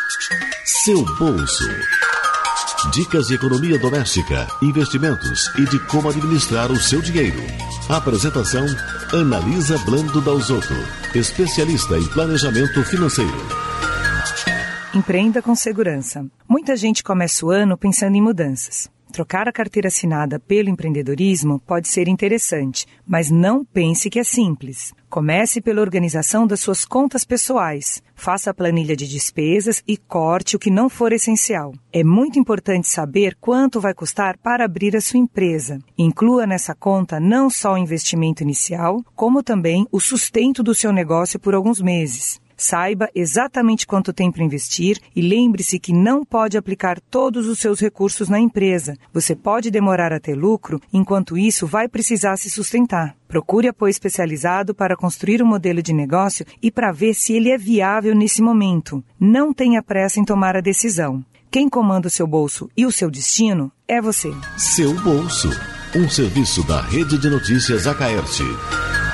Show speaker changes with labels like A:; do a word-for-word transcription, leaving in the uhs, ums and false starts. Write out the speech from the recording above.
A: Seu bolso. Dicas de economia doméstica, investimentos e de como administrar o seu dinheiro. Apresentação: Analisa Blando Dalzotto, especialista em planejamento financeiro.
B: Empreenda com segurança. Muita gente começa o ano pensando em mudanças. Trocar a carteira assinada pelo empreendedorismo pode ser interessante, mas não pense que é simples. Comece pela organização das suas contas pessoais. Faça a planilha de despesas e corte o que não for essencial. É muito importante saber quanto vai custar para abrir a sua empresa. Inclua nessa conta não só o investimento inicial, como também o sustento do seu negócio por alguns meses. Saiba exatamente quanto tem para investir e lembre-se que não pode aplicar todos os seus recursos na empresa. Você pode demorar a ter lucro, enquanto isso vai precisar se sustentar. Procure apoio especializado para construir um modelo de negócio e para ver se ele é viável nesse momento. Não tenha pressa em tomar a decisão. Quem comanda o seu bolso e o seu destino é você.
A: Seu bolso, um serviço da Rede de Notícias Acaerte.